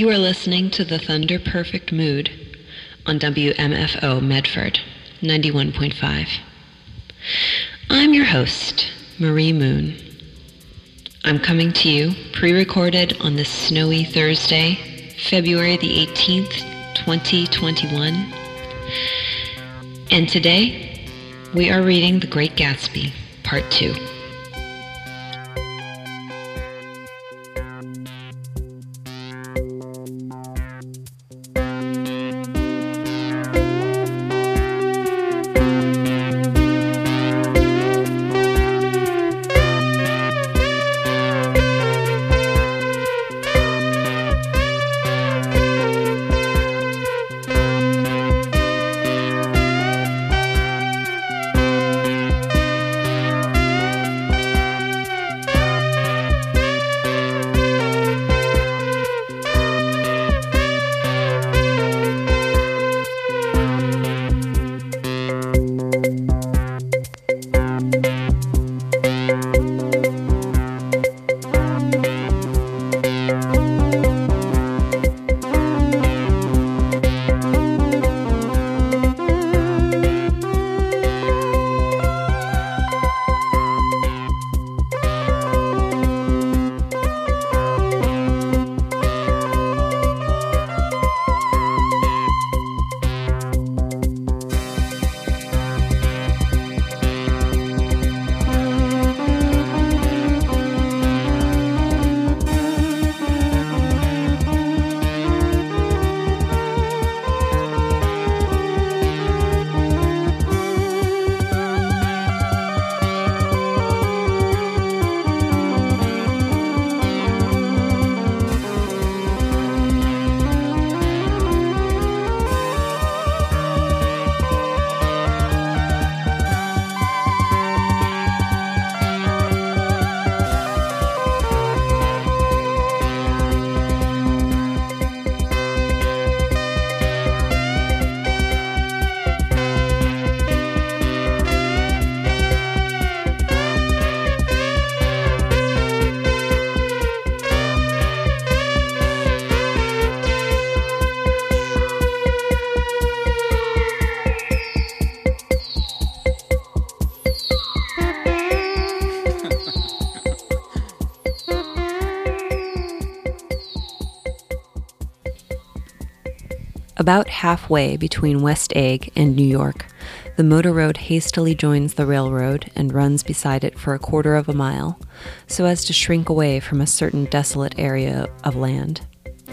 You are listening to The Thunder Perfect Mood on WMFO Medford 91.5. I'm your host, Marie Moon. I'm coming to you pre-recorded on this snowy Thursday, February the 18th, 2021. And today, we are reading The Great Gatsby, Part 2. About halfway between West Egg and New York, the motor road hastily joins the railroad and runs beside it for a quarter of a mile, so as to shrink away from a certain desolate area of land.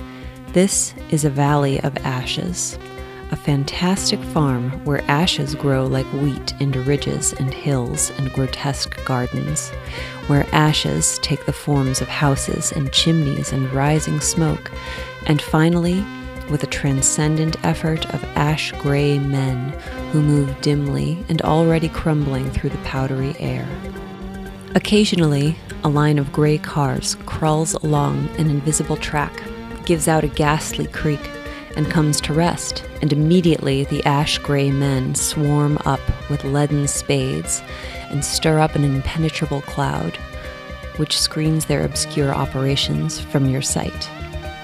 This is a valley of ashes, a fantastic farm where ashes grow like wheat into ridges and hills and grotesque gardens, where ashes take the forms of houses and chimneys and rising smoke, and finally, with a transcendent effort of ash-gray men who move dimly and already crumbling through the powdery air. Occasionally, a line of gray cars crawls along an invisible track, gives out a ghastly creak, and comes to rest, and immediately the ash-gray men swarm up with leaden spades and stir up an impenetrable cloud, which screens their obscure operations from your sight.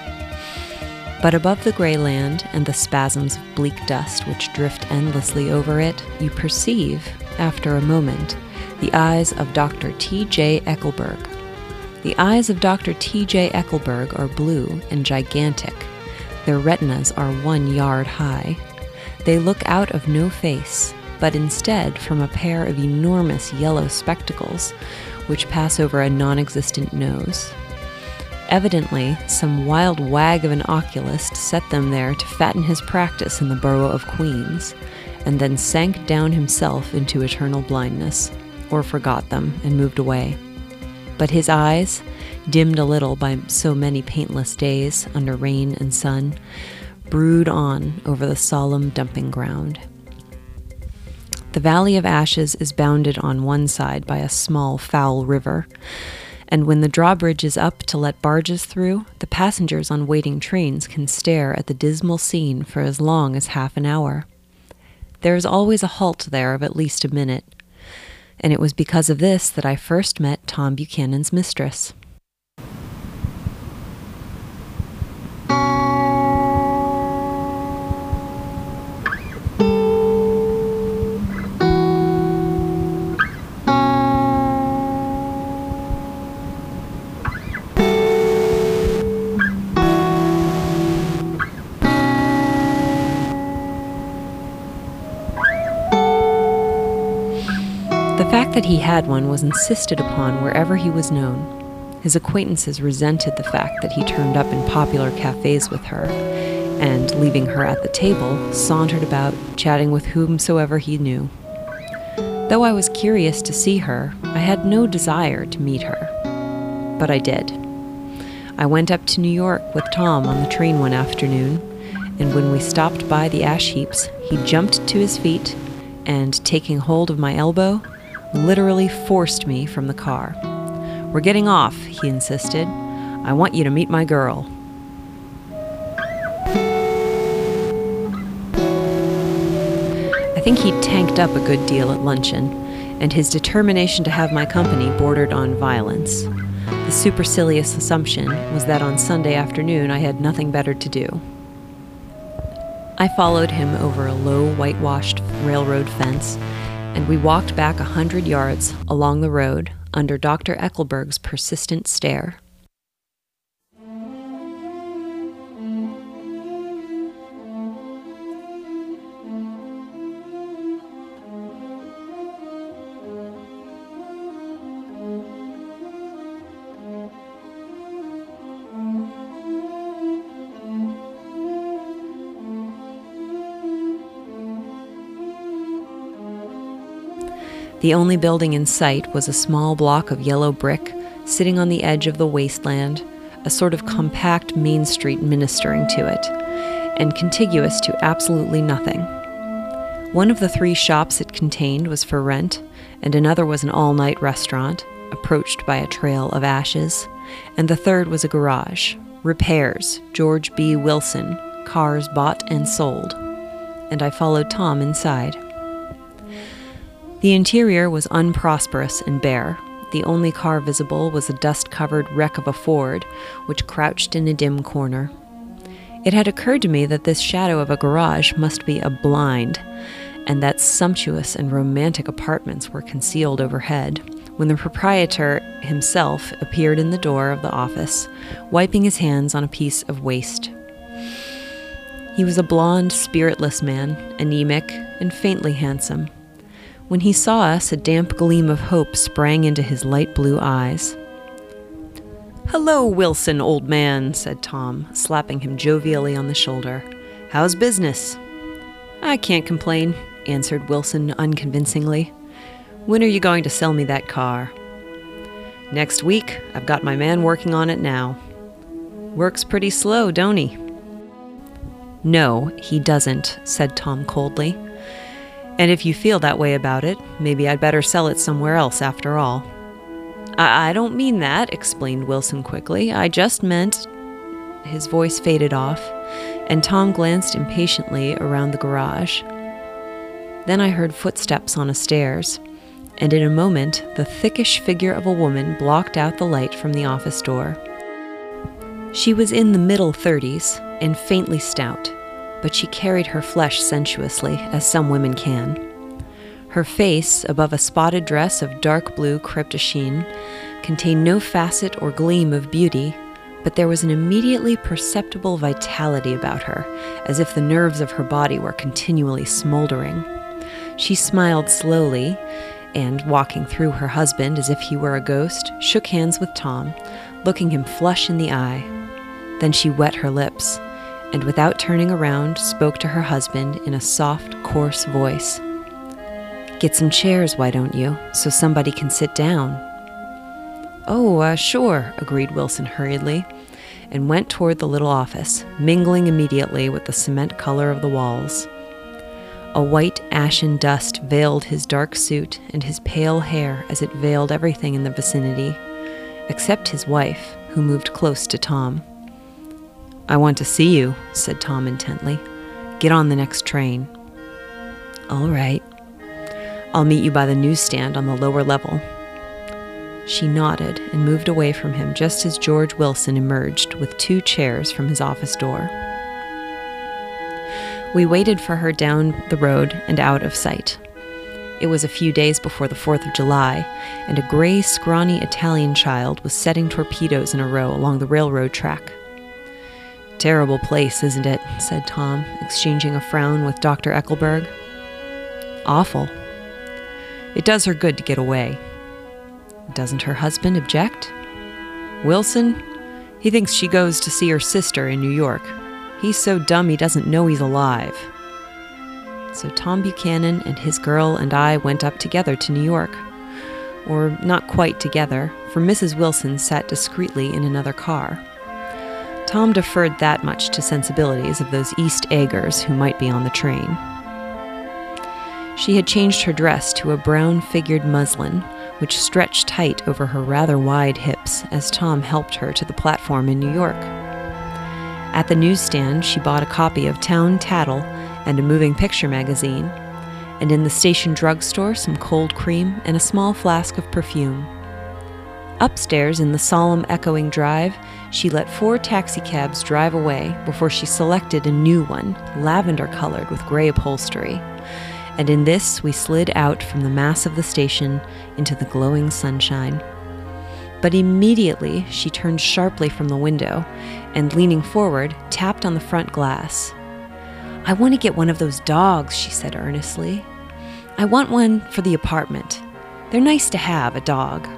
But above the gray land and the spasms of bleak dust which drift endlessly over it, you perceive, after a moment, the eyes of Dr. T.J. Eckelberg. The eyes of Dr. T.J. Eckelberg are blue and gigantic. Their retinas are 1 yard high. They look out of no face, but instead from a pair of enormous yellow spectacles, which pass over a non-existent nose. Evidently, some wild wag of an oculist set them there to fatten his practice in the borough of Queens, and then sank down himself into eternal blindness, or forgot them and moved away. But his eyes, dimmed a little by so many paintless days under rain and sun, brood on over the solemn dumping ground. The Valley of Ashes is bounded on one side by a small, foul river, and when the drawbridge is up to let barges through, the passengers on waiting trains can stare at the dismal scene for as long as half an hour. There is always a halt there of at least a minute, and it was because of this that I first met Tom Buchanan's mistress. The fact that he had one was insisted upon wherever he was known. His acquaintances resented the fact that he turned up in popular cafes with her, and, leaving her at the table, sauntered about, chatting with whomsoever he knew. Though I was curious to see her, I had no desire to meet her. But I did. I went up to New York with Tom on the train one afternoon, and when we stopped by the ash heaps, he jumped to his feet and, taking hold of my elbow, literally forced me from the car. "We're getting off," he insisted. "I want you to meet my girl." I think he tanked up a good deal at luncheon, and his determination to have my company bordered on violence. The supercilious assumption was that on Sunday afternoon I had nothing better to do. I followed him over a low, whitewashed railroad fence, and we walked back 100 yards along the road under Dr. Eckelberg's persistent stare. The only building in sight was a small block of yellow brick sitting on the edge of the wasteland, a sort of compact Main Street ministering to it, and contiguous to absolutely nothing. One of the 3 shops it contained was for rent, and another was an all-night restaurant, approached by a trail of ashes, and the third was a garage. Repairs, George B. Wilson, cars bought and sold. And I followed Tom inside. The interior was unprosperous and bare. The only car visible was a dust-covered wreck of a Ford, which crouched in a dim corner. It had occurred to me that this shadow of a garage must be a blind, and that sumptuous and romantic apartments were concealed overhead, when the proprietor himself appeared in the door of the office, wiping his hands on a piece of waste. He was a blond, spiritless man, anemic and faintly handsome. When he saw us, a damp gleam of hope sprang into his light blue eyes. "Hello, Wilson, old man," said Tom, slapping him jovially on the shoulder. "How's business?" "I can't complain," answered Wilson unconvincingly. "When are you going to sell me that car?" "Next week. I've got my man working on it now." "Works pretty slow, don't he?" "No, he doesn't," said Tom coldly. "And if you feel that way about it, maybe I'd better sell it somewhere else after all." I don't mean that," explained Wilson quickly. "I just meant—" His voice faded off, and Tom glanced impatiently around the garage. Then I heard footsteps on a stairs, and in a moment the thickish figure of a woman blocked out the light from the office door. She was in the middle 30s and faintly stout, but she carried her flesh sensuously, as some women can. Her face, above a spotted dress of dark blue crêpe de chine, contained no facet or gleam of beauty, but there was an immediately perceptible vitality about her, as if the nerves of her body were continually smoldering. She smiled slowly, and, walking through her husband as if he were a ghost, shook hands with Tom, looking him flush in the eye. Then she wet her lips, and without turning around, spoke to her husband in a soft, coarse voice. "Get some chairs, why don't you, so somebody can sit down?" "Oh, sure," agreed Wilson hurriedly, and went toward the little office, mingling immediately with the cement color of the walls. A white, ashen dust veiled his dark suit and his pale hair as it veiled everything in the vicinity, except his wife, who moved close to Tom. "I want to see you," said Tom intently. "Get on the next train." "All right. I'll meet you by the newsstand on the lower level." She nodded and moved away from him just as George Wilson emerged with 2 chairs from his office door. We waited for her down the road and out of sight. It was a few days before the 4th of July, and a gray, scrawny Italian child was setting torpedoes in a row along the railroad track. "Terrible place, isn't it?" said Tom, exchanging a frown with Dr. Eckelberg. "Awful." It does her good to get away. Doesn't her husband object? Wilson? He thinks she goes to see her sister in New York. He's so dumb he doesn't know he's alive. So Tom Buchanan and his girl and I went up together to New York. Or not quite together, for Mrs. Wilson sat discreetly in another car. Tom deferred that much to sensibilities of those East Eggers who might be on the train. She had changed her dress to a brown-figured muslin, which stretched tight over her rather wide hips as Tom helped her to the platform in New York. At the newsstand, she bought a copy of Town Tattle and a moving picture magazine, and in the station drugstore some cold cream and a small flask of perfume. Upstairs in the solemn echoing drive, she let 4 taxicabs drive away before she selected a new one, lavender-colored with gray upholstery. And in this we slid out from the mass of the station into the glowing sunshine. But immediately she turned sharply from the window and, leaning forward, tapped on the front glass. "I want to get one of those dogs," she said earnestly. "I want one for the apartment. They're nice to have, a dog."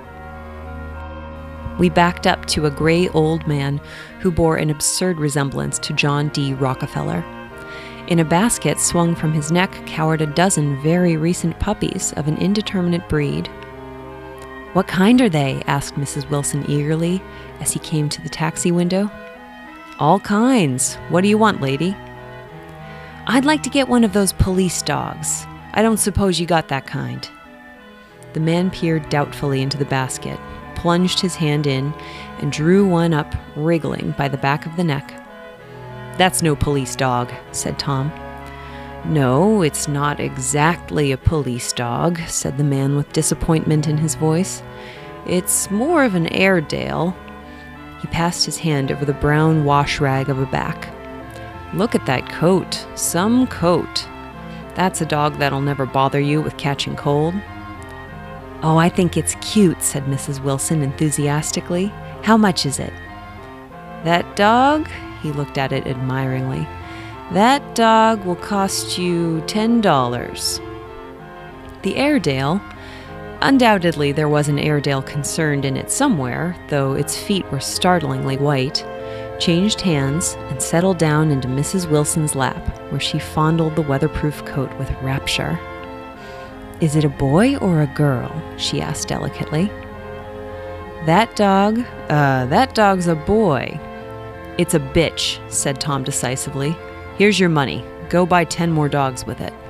We backed up to a gray old man who bore an absurd resemblance to John D. Rockefeller. In a basket swung from his neck cowered a dozen very recent puppies of an indeterminate breed. "What kind are they?" asked Mrs. Wilson eagerly as he came to the taxi window. "All kinds. What do you want, lady?" "I'd like to get one of those police dogs. I don't suppose you got that kind." The man peered doubtfully into the basket, plunged his hand in, and drew one up, wriggling by the back of the neck. "That's no police dog," said Tom. "No, it's not exactly a police dog," said the man with disappointment in his voice. "It's more of an Airedale." He passed his hand over the brown wash rag of a back. "Look at that coat. Some coat. That's a dog that'll never bother you with catching cold." "Oh, I think it's cute," said Mrs. Wilson enthusiastically. "How much is it?" "That dog?" He looked at it admiringly. "That dog will cost you $10. The Airedale? Undoubtedly there was an Airedale concerned in it somewhere, though its feet were startlingly white, changed hands and settled down into Mrs. Wilson's lap, where she fondled the weatherproof coat with rapture. "Is it a boy or a girl?" she asked delicately. That dog's a boy." "It's a bitch," said Tom decisively. "Here's your money. Go buy 10 more dogs with it."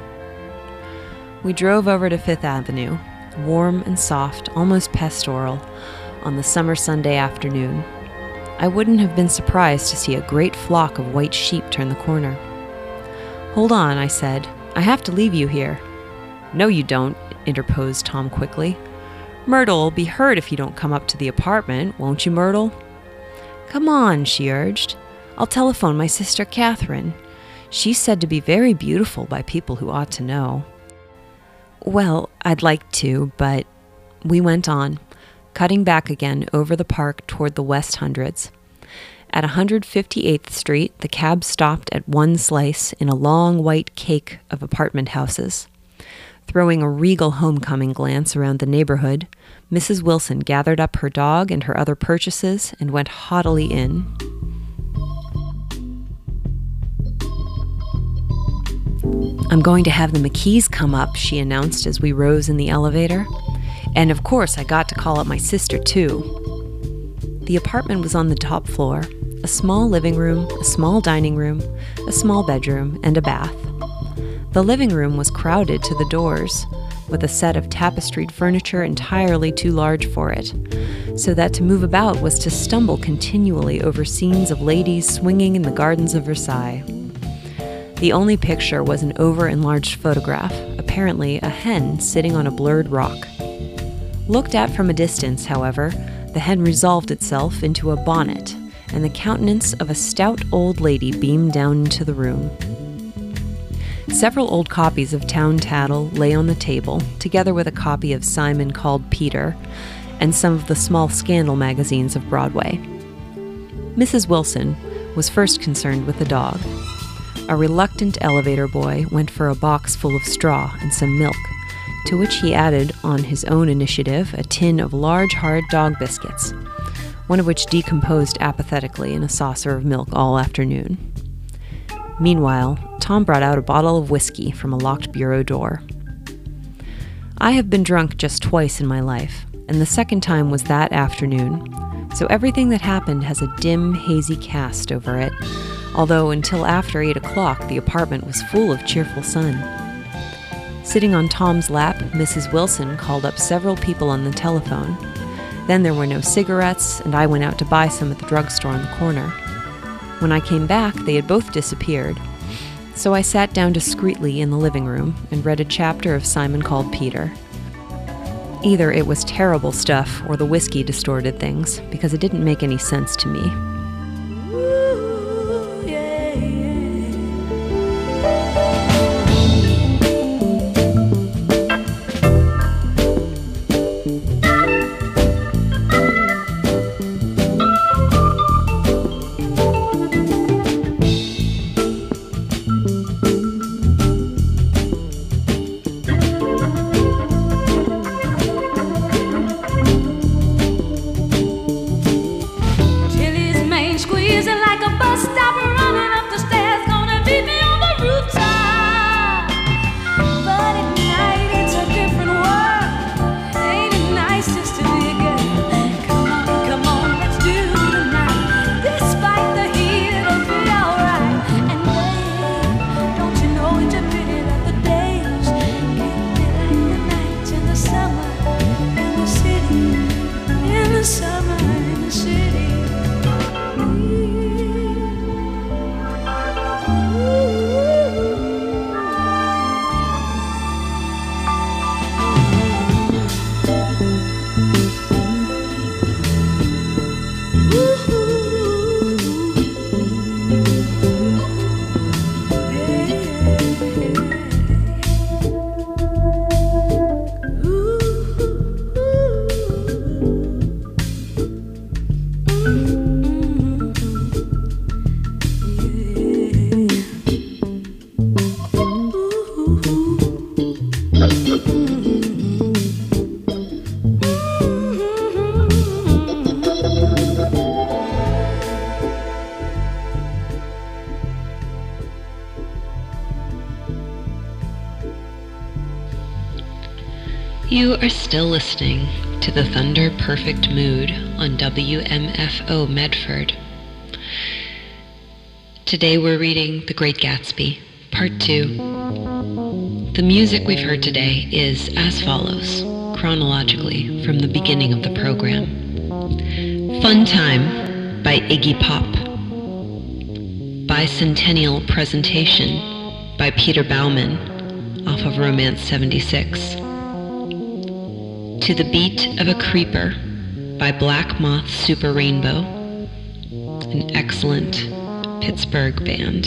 We drove over to Fifth Avenue, warm and soft, almost pastoral, on the summer Sunday afternoon. I wouldn't have been surprised to see a great flock of white sheep turn the corner. "Hold on," I said. "I have to leave you here." "No, you don't," interposed Tom quickly. "Myrtle'll be hurt if you don't come up to the apartment, won't you, Myrtle?" "Come on," she urged. "I'll telephone my sister Catherine. She's said to be very beautiful by people who ought to know." "Well, I'd like to, but—" We went on, cutting back again over the park toward the West Hundreds. At 158th Street, the cab stopped at one slice in a long white cake of apartment houses. Throwing a regal homecoming glance around the neighborhood, Mrs. Wilson gathered up her dog and her other purchases and went haughtily in. "I'm going to have the McKees come up," she announced as we rose in the elevator. "And of course I got to call up my sister, too." The apartment was on the top floor, a small living room, a small dining room, a small bedroom, and a bath. The living room was crowded to the doors, with a set of tapestried furniture entirely too large for it, so that to move about was to stumble continually over scenes of ladies swinging in the gardens of Versailles. The only picture was an over-enlarged photograph, apparently a hen sitting on a blurred rock. Looked at from a distance, however, the hen resolved itself into a bonnet, and the countenance of a stout old lady beamed down into the room. Several old copies of Town Tattle lay on the table, together with a copy of Simon Called Peter, and some of the small scandal magazines of Broadway. Mrs. Wilson was first concerned with the dog. A reluctant elevator boy went for a box full of straw and some milk, to which he added, on his own initiative, a tin of large, hard dog biscuits, one of which decomposed apathetically in a saucer of milk all afternoon. Meanwhile, Tom brought out a bottle of whiskey from a locked bureau door. I have been drunk just twice in my life, and the second time was that afternoon, so everything that happened has a dim, hazy cast over it, although until after 8 o'clock the apartment was full of cheerful sun. Sitting on Tom's lap, Mrs. Wilson called up several people on the telephone. Then there were no cigarettes, and I went out to buy some at the drugstore on the corner. When I came back, they had both disappeared, so I sat down discreetly in the living room and read a chapter of Simon Called Peter. Either it was terrible stuff or the whiskey distorted things, because it didn't make any sense to me. You are still listening to the Thunder Perfect Mood on WMFO Medford. Today we're reading The Great Gatsby, Part 2. The music we've heard today is as follows, chronologically from the beginning of the program. Fun Time by Iggy Pop. Bicentennial Presentation by Peter Baumann off of Romance 76. To the Beat of a Creeper by Black Moth Super Rainbow, an excellent Pittsburgh band.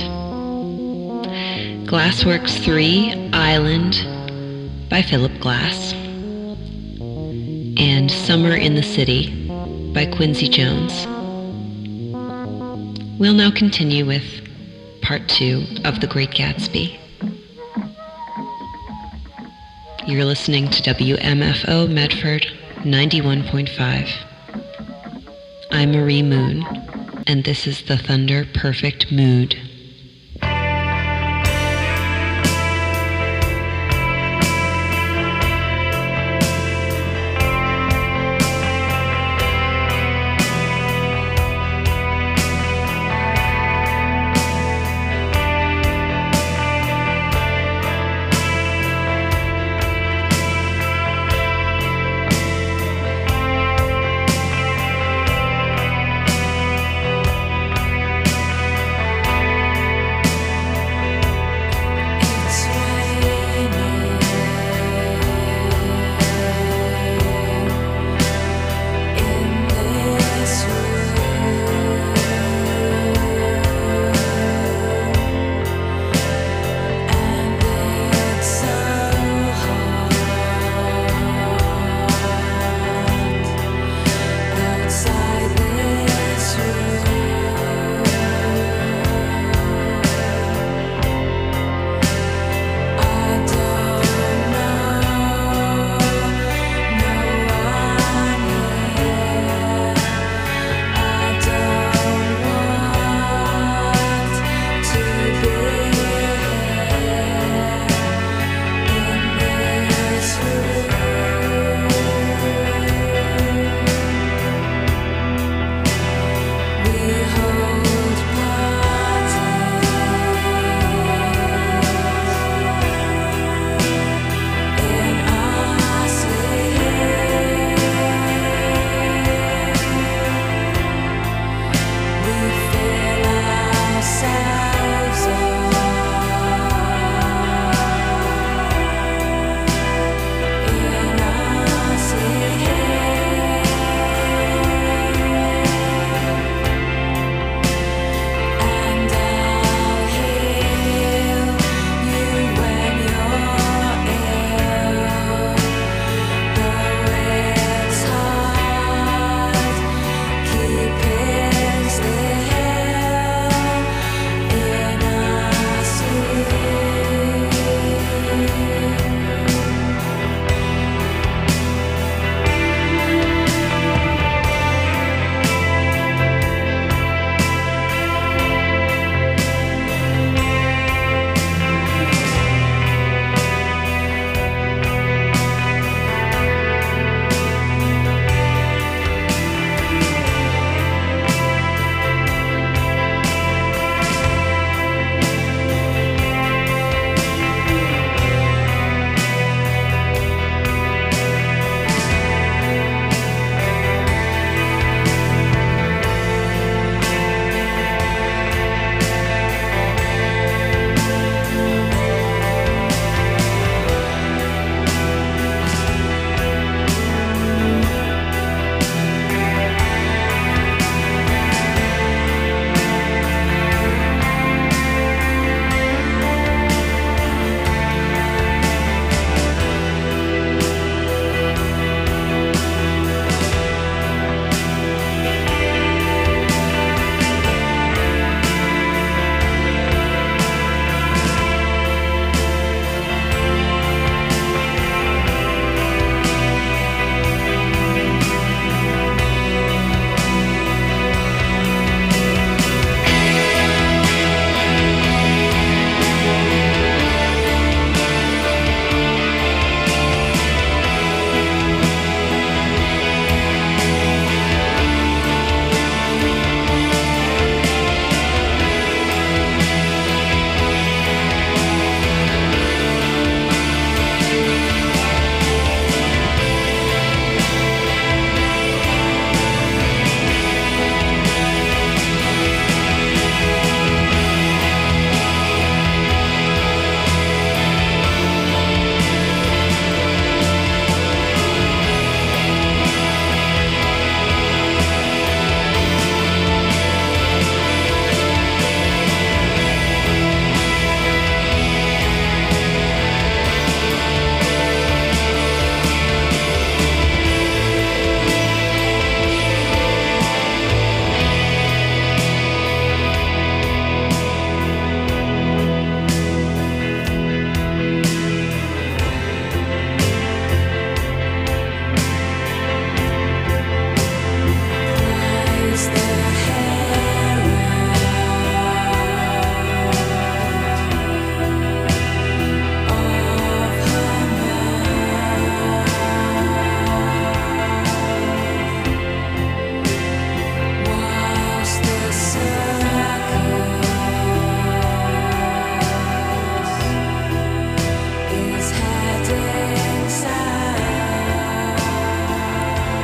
Glassworks 3, Island by Philip Glass. And Summer in the City by Quincy Jones. We'll now continue with Part 2 of The Great Gatsby. You're listening to WMFO Medford 91.5. I'm Marie Moon, and this is the Thunder Perfect Mood.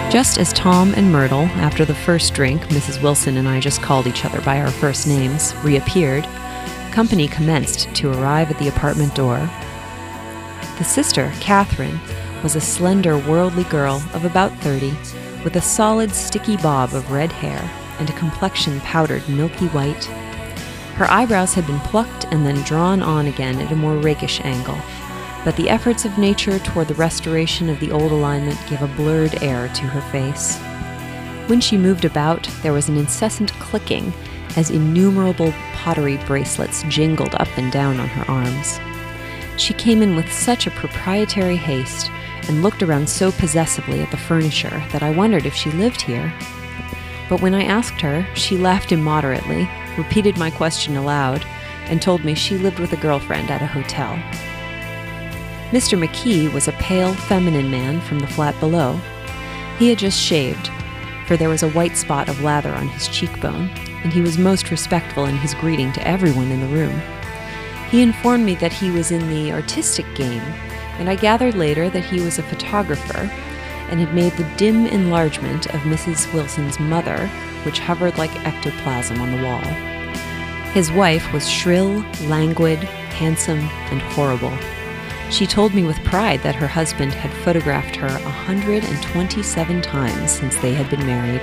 Just as Tom and Myrtle, after the first drink, Mrs. Wilson and I just called each other by our first names, reappeared, company commenced to arrive at the apartment door. The sister, Catherine, was a slender, worldly girl of about 30, with a solid, sticky bob of red hair and a complexion powdered milky white. Her eyebrows had been plucked and then drawn on again at a more rakish angle, but the efforts of nature toward the restoration of the old alignment gave a blurred air to her face. When she moved about, there was an incessant clicking as innumerable pottery bracelets jingled up and down on her arms. She came in with such a proprietary haste and looked around so possessively at the furniture that I wondered if she lived here. But when I asked her, she laughed immoderately, repeated my question aloud, and told me she lived with a girlfriend at a hotel. Mr. McKee was a pale, feminine man from the flat below. He had just shaved, for there was a white spot of lather on his cheekbone, and he was most respectful in his greeting to everyone in the room. He informed me that he was in the artistic game, and I gathered later that he was a photographer and had made the dim enlargement of Mrs. Wilson's mother, which hovered like ectoplasm on the wall. His wife was shrill, languid, handsome, and horrible. She told me with pride that her husband had photographed her 127 times since they had been married.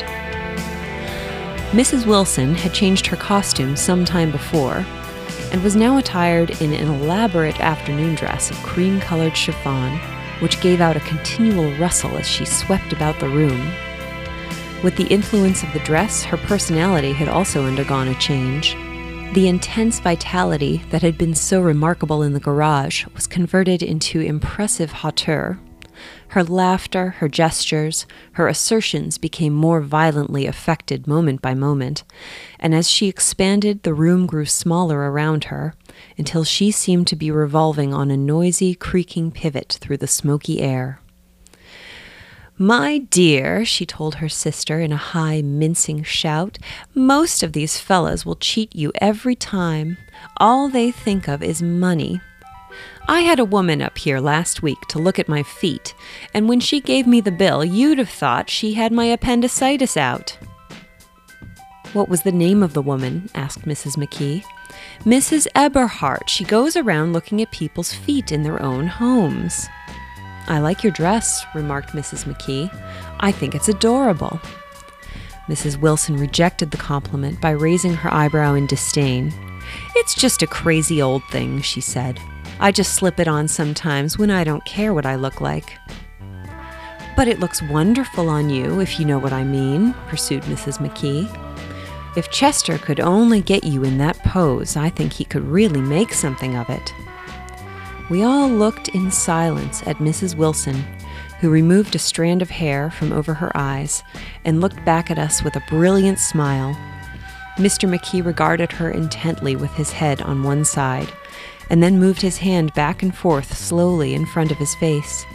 Mrs. Wilson had changed her costume some time before and was now attired in an elaborate afternoon dress of cream-colored chiffon, which gave out a continual rustle as she swept about the room. With the influence of the dress, her personality had also undergone a change. The intense vitality that had been so remarkable in the garage was converted into impressive hauteur. Her laughter, her gestures, her assertions became more violently affected moment by moment, and as she expanded, the room grew smaller around her, until she seemed to be revolving on a noisy, creaking pivot through the smoky air. "My dear," she told her sister in a high, mincing shout, "most of these fellas will cheat you every time. All they think of is money. I had a woman up here last week to look at my feet, and when she gave me the bill, you'd have thought she had my appendicitis out." "What was the name of the woman?" asked Mrs. McKee. "Mrs. Eberhardt. She goes around looking at people's feet in their own homes." "I like your dress," remarked Mrs. McKee. "I think it's adorable." Mrs. Wilson rejected the compliment by raising her eyebrow in disdain. "It's just a crazy old thing," she said. "I just slip it on sometimes when I don't care what I look like." "But it looks wonderful on you, if you know what I mean," pursued Mrs. McKee. "If Chester could only get you in that pose, I think he could really make something of it." We all looked in silence at Mrs. Wilson, who removed a strand of hair from over her eyes and looked back at us with a brilliant smile. Mr. McKee regarded her intently with his head on one side, and then moved his hand back and forth slowly in front of his face.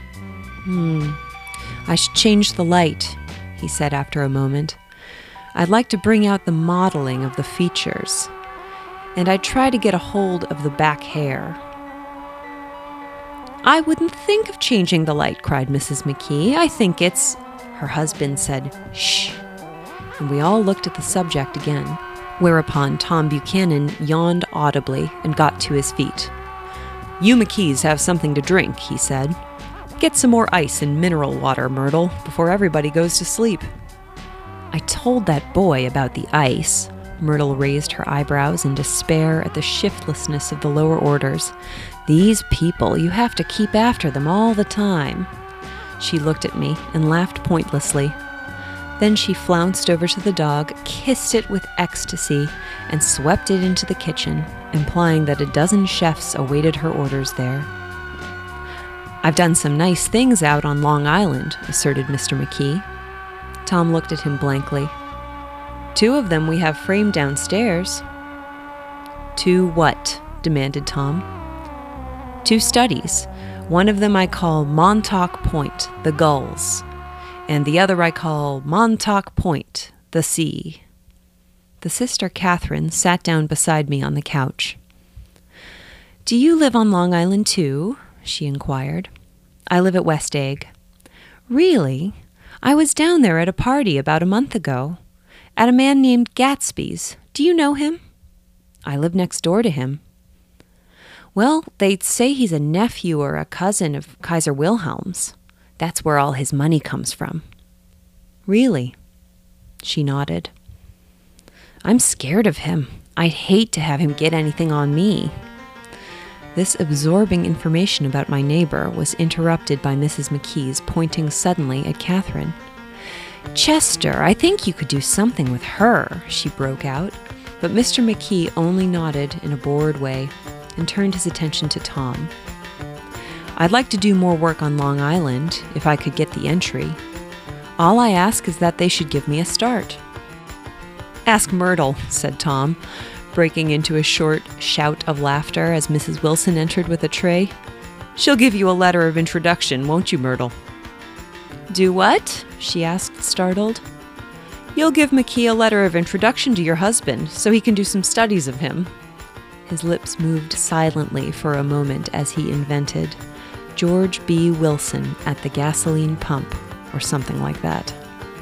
"I should change the light," he said after a moment. "I'd like to bring out the modeling of the features, and I'd try to get a hold of the back hair." "I wouldn't think of changing the light," cried Mrs. McKee. "I think it's—" Her husband said, "Shh," and we all looked at the subject again, whereupon Tom Buchanan yawned audibly and got to his feet. "You McKees have something to drink," he said. "Get some more ice and mineral water, Myrtle, before everybody goes to sleep." "I told that boy about the ice." Myrtle raised her eyebrows in despair at the shiftlessness of the lower orders. "These people, you have to keep after them all the time." She looked at me and laughed pointlessly. Then she flounced over to the dog, kissed it with ecstasy, and swept it into the kitchen, implying that a dozen chefs awaited her orders there. "I've done some nice things out on Long Island," asserted Mr. McKee. Tom looked at him blankly. "2 of them we have framed downstairs." "2 what?" demanded Tom. "2 studies. One of them I call Montauk Point, the Gulls, and the other I call Montauk Point, the Sea." The sister Catherine sat down beside me on the couch. "Do you live on Long Island too?" she inquired. "I live at West Egg." "Really? I was down there at a party about a month ago, at a man named Gatsby's. Do you know him? I live next door to him. Well, they say he's a nephew or a cousin of Kaiser Wilhelm's. That's where all his money comes from. Really? She nodded. I'm scared of him. I'd hate to have him get anything on me. This absorbing information about my neighbor was interrupted by Mrs. McKee's pointing suddenly at Catherine. Chester, I think you could do something with her, she broke out, but Mr. McKee only nodded in a bored way and turned his attention to Tom. I'd like to do more work on Long Island, if I could get the entry. All I ask is that they should give me a start. Ask Myrtle, said Tom, breaking into a short shout of laughter as Mrs. Wilson entered with a tray. She'll give you a letter of introduction, won't you, Myrtle? Do what? She asked, startled. You'll give McKee a letter of introduction to your husband, so he can do some studies of him. His lips moved silently for a moment as he invented George B. Wilson at the gasoline pump, or something like that.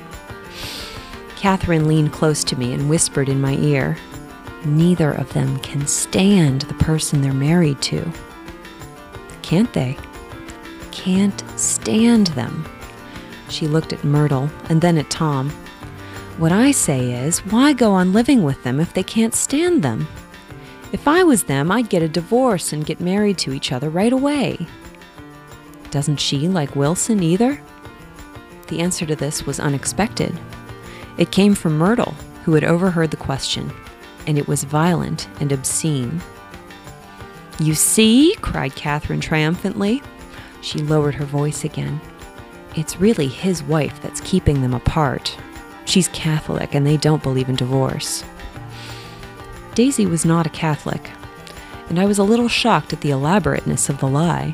Catherine leaned close to me and whispered in my ear, Neither of them can stand the person they're married to. Can't they? Can't stand them. She looked at Myrtle and then at Tom. What I say is, why go on living with them if they can't stand them? If I was them, I'd get a divorce and get married to each other right away. Doesn't she like Wilson either? The answer to this was unexpected. It came from Myrtle, who had overheard the question, and it was violent and obscene. You see, cried Catherine triumphantly. She lowered her voice again. It's really his wife that's keeping them apart. She's Catholic, and they don't believe in divorce. Daisy was not a Catholic, and I was a little shocked at the elaborateness of the lie.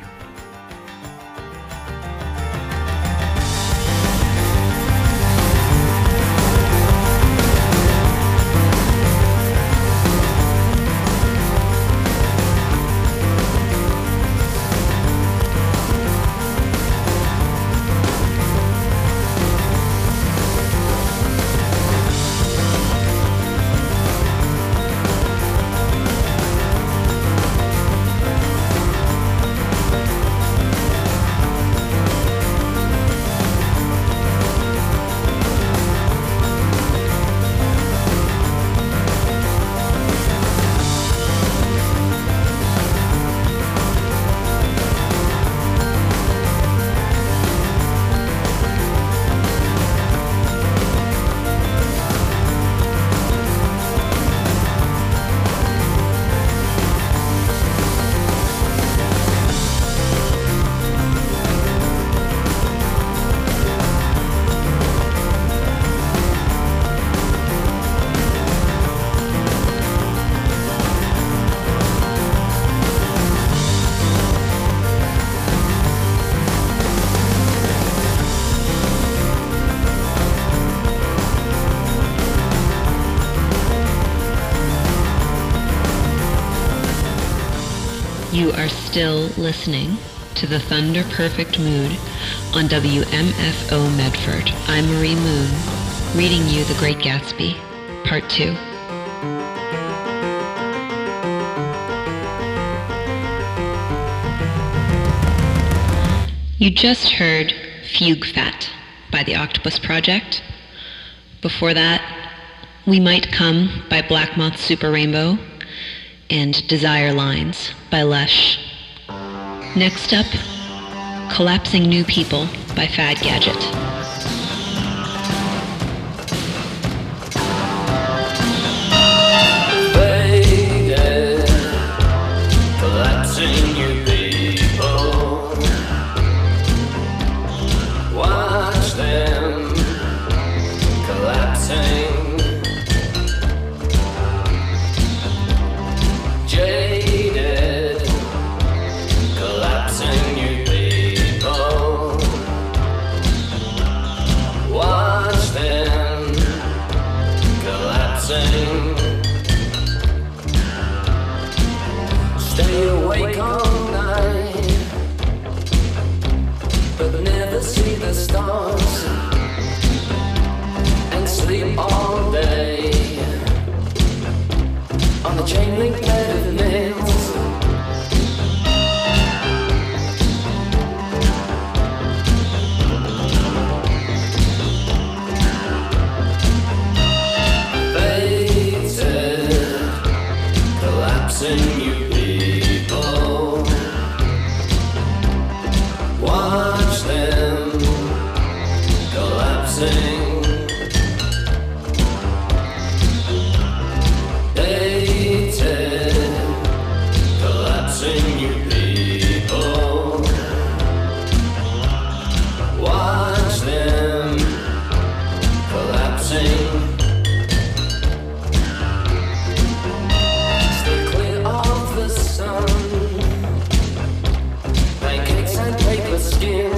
You are still listening to The Thunder Perfect Mood on WMFO Medford. I'm Marie Moon, reading you The Great Gatsby, Part 2. You just heard Fugue Fat by the Octopus Project. Before that, We Might Come by Black Moth Super Rainbow and Desire Lines by Lesh. Next up, Collapsing New People by Fad Gadget. Faded, collapsing new people. Watch them collapsing. Jaded, collapsing new people. collapsing. Dated, collapsing you people. Watch them collapsing. Stay clear of the sun. Pancakes and paper skin.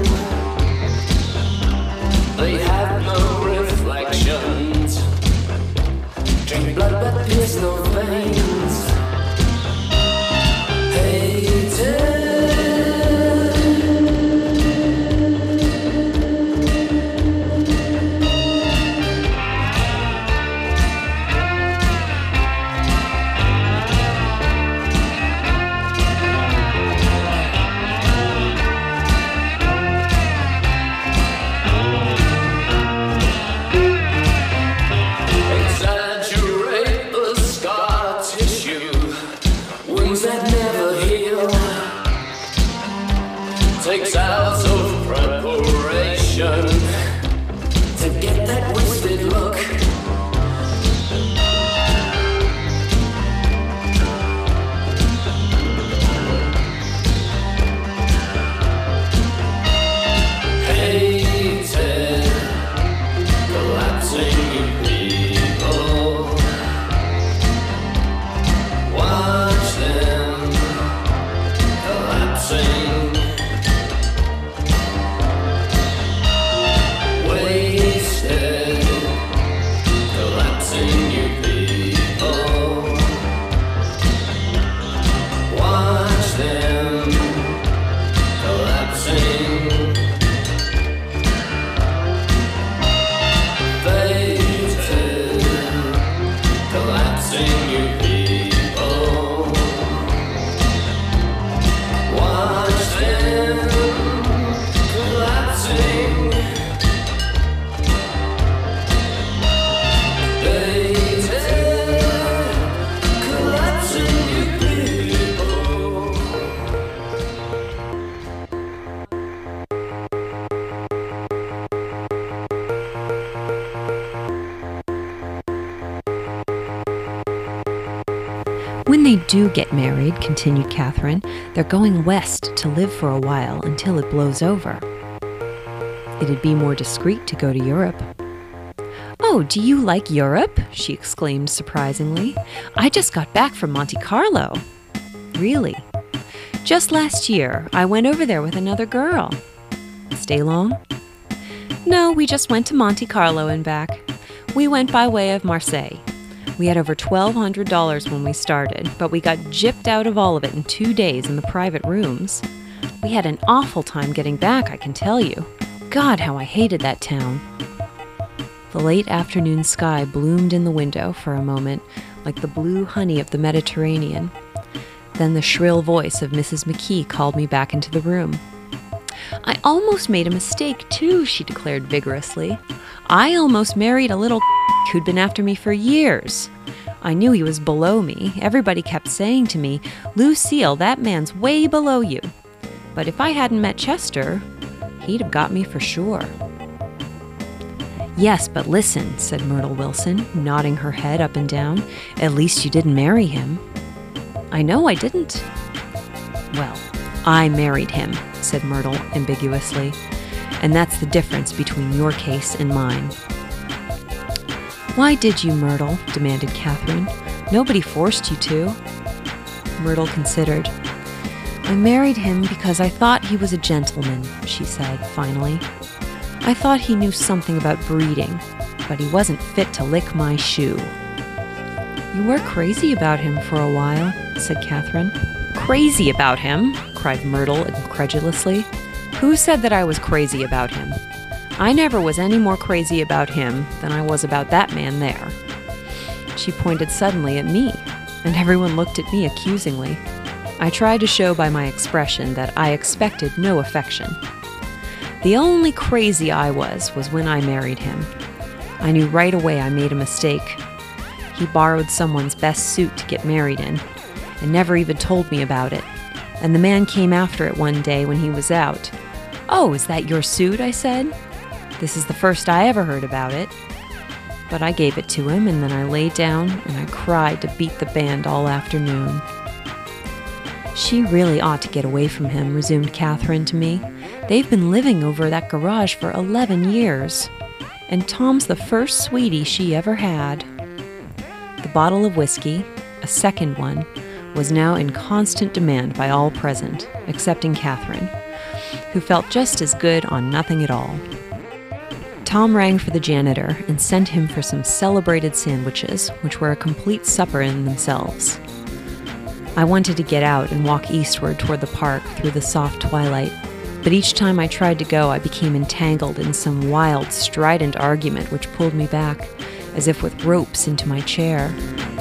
They have no reflections. Drink blood but pierce no veins. Hated. Exaggerate the scar tissue, wounds that never heal. Takes hours of preparation to get that wasted look. Hated, collapsing you people. Watch them collapsing. Wasted, collapsing you people. Watch them collapsing. Fated, collapsing you people. Watch them collapsing. Fated, collapsing you people. When they do get married, continued Catherine, they're going west to live for a while until it blows over. It'd be more discreet to go to Europe. Oh, do you like Europe? She exclaimed surprisingly. I just got back from Monte Carlo. Really? Just last year, I went over there with another girl. Stay long? No, we just went to Monte Carlo and back. We went by way of Marseille. We had over $1,200 when we started, but we got gypped out of all of it in 2 days in the private rooms. We had an awful time getting back, I can tell you. God, how I hated that town. The late afternoon sky bloomed in the window for a moment, like the blue honey of the Mediterranean. Then the shrill voice of Mrs. McKee called me back into the room. I almost made a mistake, too, she declared vigorously. I almost married a little who'd been after me for years. I knew he was below me. Everybody kept saying to me, Lucille, that man's way below you. But if I hadn't met Chester, he'd have got me for sure. Yes, but listen, said Myrtle Wilson, nodding her head up and down. At least you didn't marry him. I know I didn't. Well, I married him, said Myrtle ambiguously. And that's the difference between your case and mine. Why did you, Myrtle? Demanded Catherine. Nobody forced you to. Myrtle considered. I married him because I thought he was a gentleman, she said finally. I thought he knew something about breeding, but he wasn't fit to lick my shoe. You were crazy about him for a while, said Catherine. Crazy about him? Cried Myrtle incredulously. Who said that I was crazy about him? I never was any more crazy about him than I was about that man there. She pointed suddenly at me, and everyone looked at me accusingly. I tried to show by my expression that I expected no affection. The only crazy I was when I married him. I knew right away I made a mistake. He borrowed someone's best suit to get married in, and never even told me about it. And the man came after it one day when he was out. Oh, is that your suit? I said. This is the first I ever heard about it. But I gave it to him, and then I lay down and I cried to beat the band all afternoon. She really ought to get away from him, resumed Catherine to me. They've been living over that garage for 11 years. And Tom's the first sweetie she ever had. The bottle of whiskey, a second one, was now in constant demand by all present, excepting Catherine, who felt just as good on nothing at all. Tom rang for the janitor and sent him for some celebrated sandwiches, which were a complete supper in themselves. I wanted to get out and walk eastward toward the park through the soft twilight, but each time I tried to go, I became entangled in some wild, strident argument which pulled me back, as if with ropes, into my chair.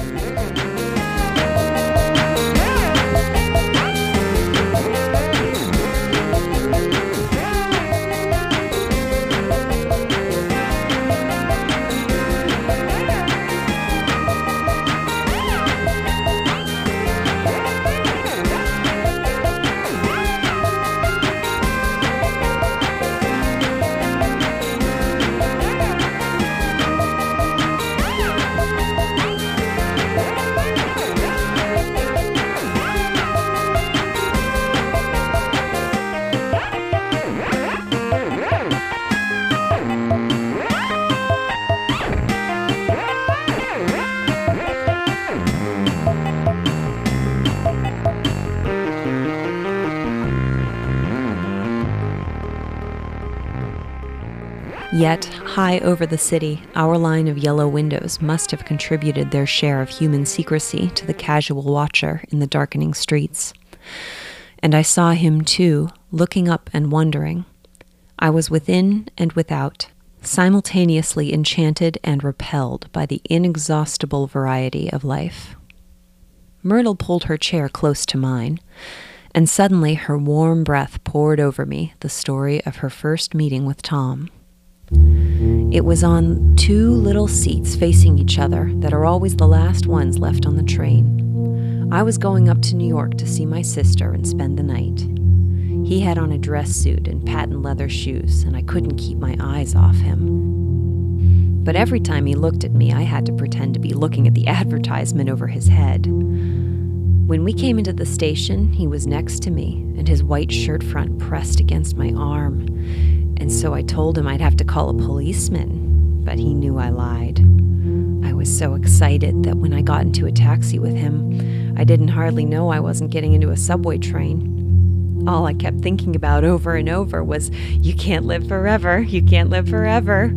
Yet, high over the city, our line of yellow windows must have contributed their share of human secrecy to the casual watcher in the darkening streets. And I saw him, too, looking up and wondering. I was within and without, simultaneously enchanted and repelled by the inexhaustible variety of life. Myrtle pulled her chair close to mine, and suddenly her warm breath poured over me the story of her first meeting with Tom. It was on two little seats facing each other that are always the last ones left on the train. I was going up to New York to see my sister and spend the night. He had on a dress suit and patent leather shoes, and I couldn't keep my eyes off him. But every time he looked at me, I had to pretend to be looking at the advertisement over his head. When we came into the station, he was next to me, and his white shirt front pressed against my arm. And so I told him I'd have to call a policeman, but he knew I lied. I was so excited that when I got into a taxi with him, I didn't hardly know I wasn't getting into a subway train. All I kept thinking about over and over was, "You can't live forever, you can't live forever."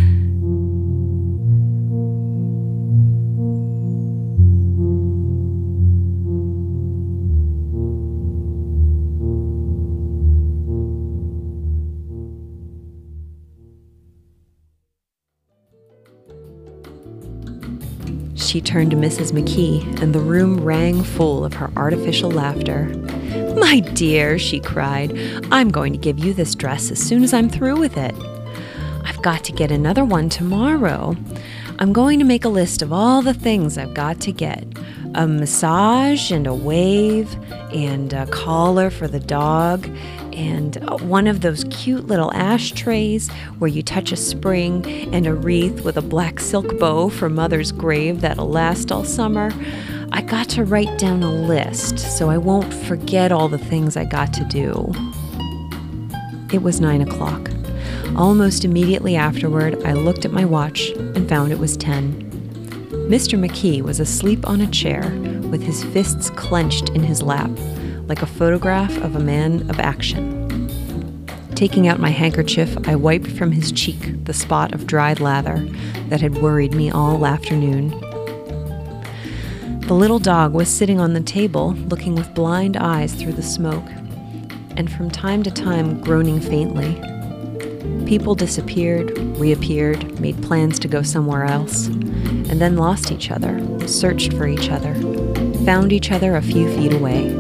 She turned to Mrs. McKee, and the room rang full of her artificial laughter. "My dear," she cried, "I'm going to give you this dress as soon as I'm through with it. I've got to get another one tomorrow. I'm going to make a list of all the things I've got to get. A massage and a wave and a collar for the dog and one of those cute little ashtrays where you touch a spring and a wreath with a black silk bow for Mother's grave that'll last all summer. I got to write down a list so I won't forget all the things I got to do." It was 9 o'clock. Almost immediately afterward, I looked at my watch and found it was 10. Mr. McKee was asleep on a chair with his fists clenched in his lap, like a photograph of a man of action. Taking out my handkerchief, I wiped from his cheek the spot of dried lather that had worried me all afternoon. The little dog was sitting on the table, looking with blind eyes through the smoke, and from time to time groaning faintly. People disappeared, reappeared, made plans to go somewhere else, and then lost each other, searched for each other, found each other a few feet away.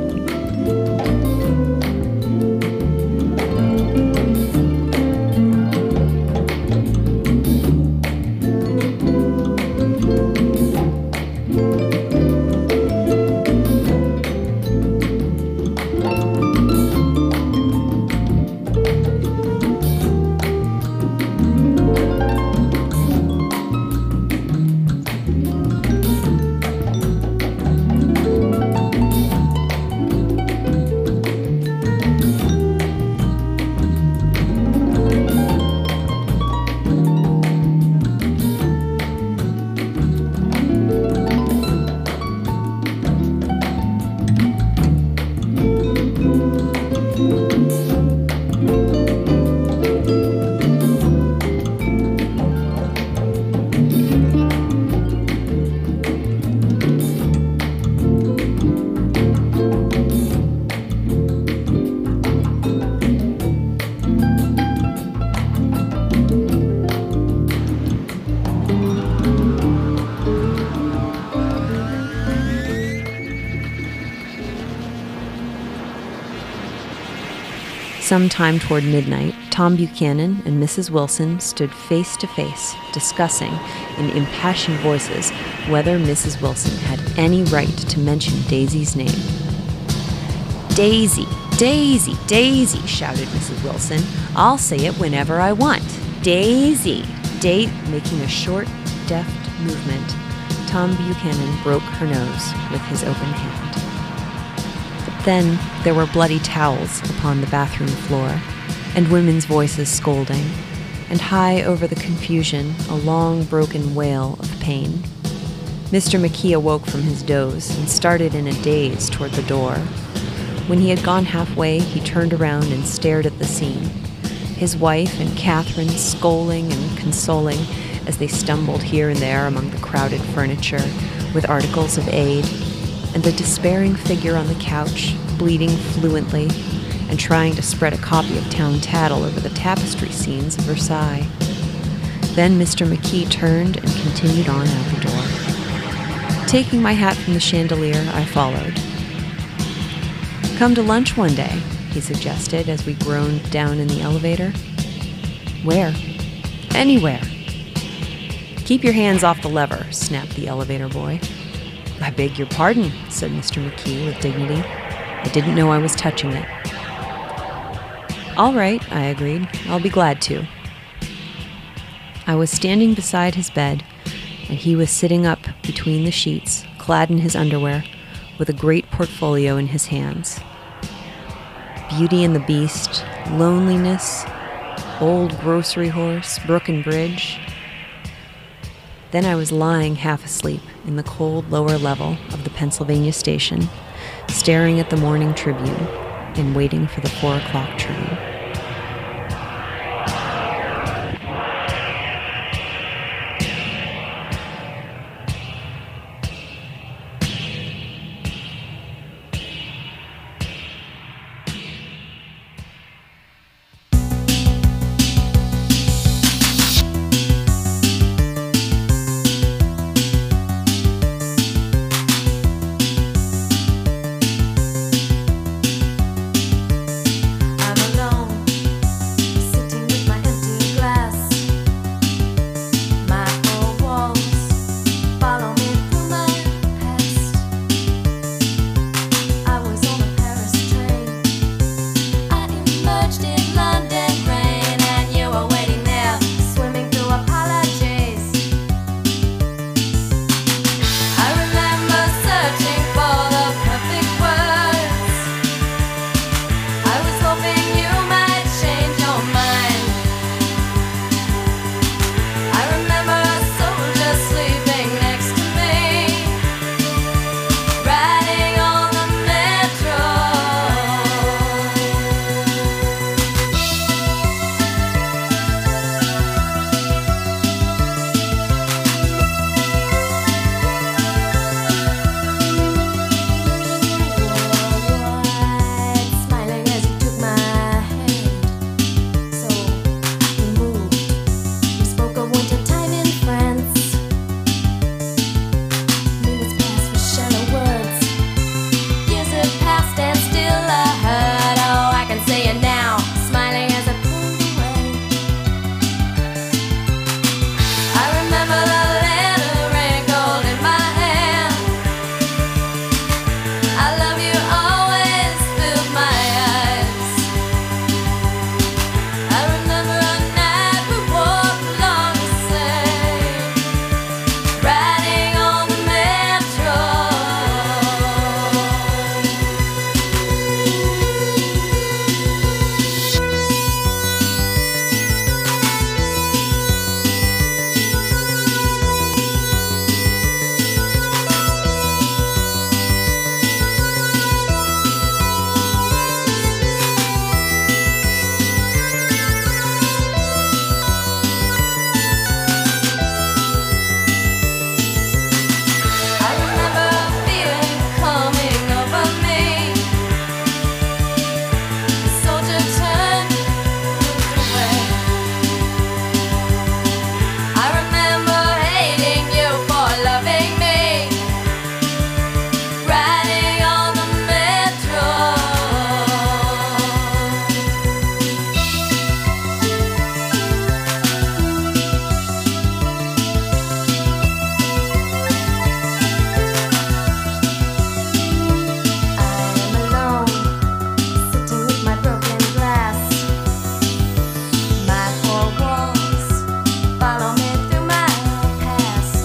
Sometime toward midnight, Tom Buchanan and Mrs. Wilson stood face to face, discussing, in impassioned voices, whether Mrs. Wilson had any right to mention Daisy's name. "Daisy, Daisy, Daisy," shouted Mrs. Wilson. "I'll say it whenever I want. Daisy, Making a short, deft movement, Tom Buchanan broke her nose with his open hand. But then there were bloody towels upon the bathroom floor, and women's voices scolding, and high over the confusion a long broken wail of pain. Mr. McKee awoke from his doze and started in a daze toward the door. When he had gone halfway, he turned around and stared at the scene. His wife and Catherine scolding and consoling as they stumbled here and there among the crowded furniture with articles of aid, and the despairing figure on the couch, bleeding fluently and trying to spread a copy of Town Tattle over the tapestry scenes of Versailles. Then Mr. McKee turned and continued on out the door. Taking my hat from the chandelier, I followed. "Come to lunch one day," he suggested as we groaned down in the elevator. "Where?" "Anywhere." "Keep your hands off the lever," snapped the elevator boy. "I beg your pardon," said Mr. McKee with dignity. "I didn't know I was touching it." "All right," I agreed. "I'll be glad to." I was standing beside his bed, and he was sitting up between the sheets, clad in his underwear, with a great portfolio in his hands. Beauty and the Beast, Loneliness, Old Grocery Horse, Brook and Bridge. Then I was lying half asleep in the cold lower level of the Pennsylvania station, staring at the Morning Tribune and waiting for the 4 o'clock train. I'm alone. follow me through my past.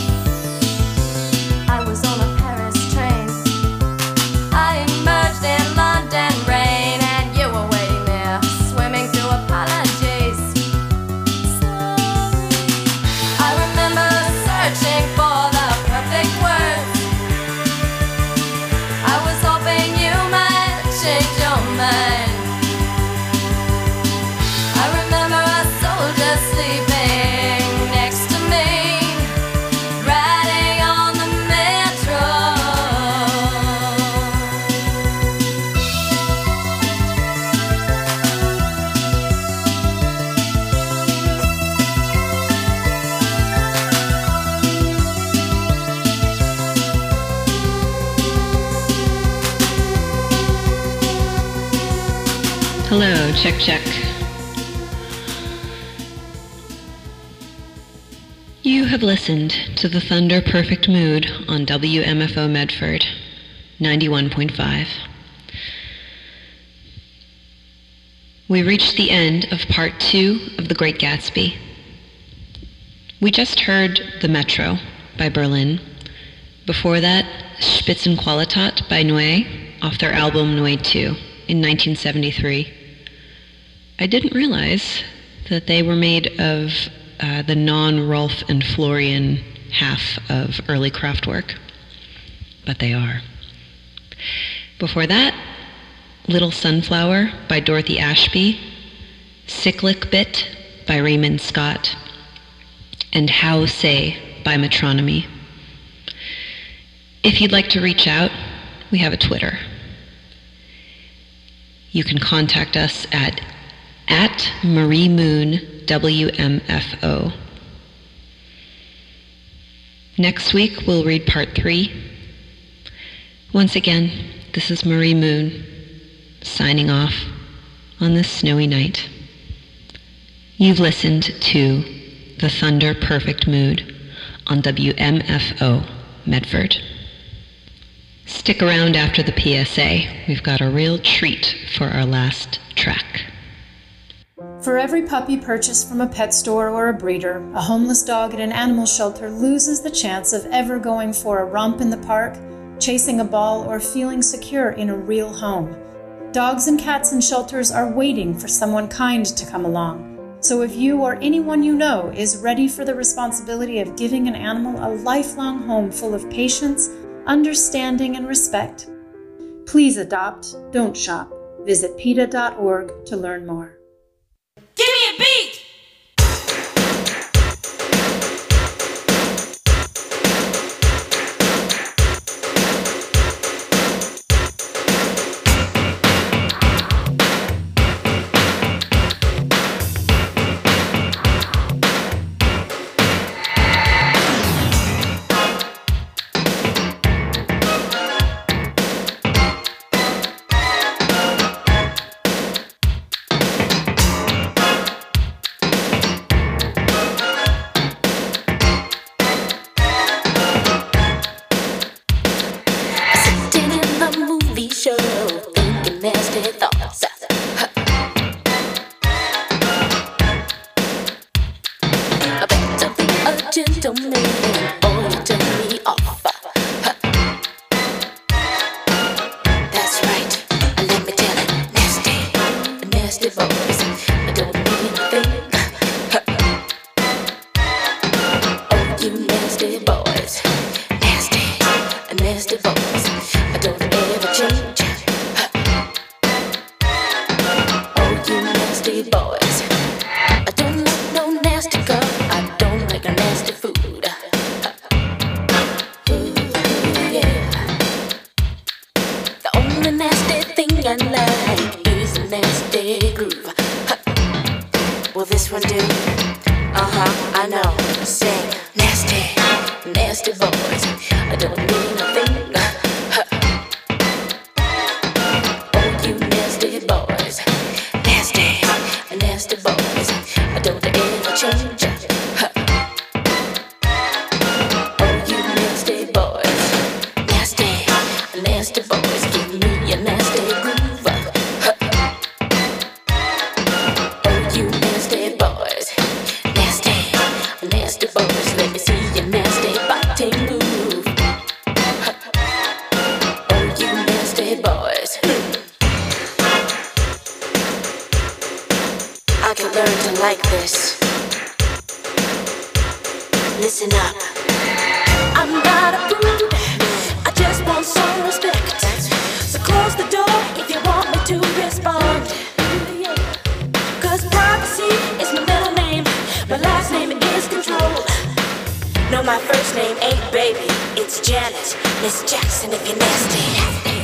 I was on a Paris train. I emerged in London rain, and you were waiting there, swimming through apologies. Sorry. I remember searching for the perfect words. I was hoping you might change your mind. I remember a soldier sleeping next to me, riding on the metro. Hello, check, check. You have listened to the Thunder Perfect Mood on WMFO Medford, 91.5. We reached the end of part 2 of The Great Gatsby. We just heard The Metro by Berlin. Before that, Spitzenqualität by Neu off their album Neu 2 in 1973. I didn't realize that they were made of the non-Rolf and Florian half of early Kraftwerk, but they are. Before that, Little Sunflower by Dorothy Ashby, Cyclic Bit by Raymond Scott, and How Say by Metronomy. If you'd like to reach out, we have a Twitter. You can contact us at MarieMoonWMFO. Next week, we'll read part 3. Once again, this is Marie Moon, signing off on this snowy night. You've listened to The Thunder Perfect Mood on WMFO Medford. Stick around after the PSA. We've got a real treat for our last track. For every puppy purchased from a pet store or a breeder, a homeless dog at an animal shelter loses the chance of ever going for a romp in the park, chasing a ball, or feeling secure in a real home. Dogs and cats in shelters are waiting for someone kind to come along. So if you or anyone you know is ready for the responsibility of giving an animal a lifelong home full of patience, understanding, and respect, please adopt, don't shop. Visit PETA.org to learn more. Give me a beat! listen up. I'm not a prude, I just want some respect. So close the door if you want me to respond. Cause privacy is my middle name, my last name is control. No, my first name ain't baby, it's Janet, Miss Jackson if you're nasty.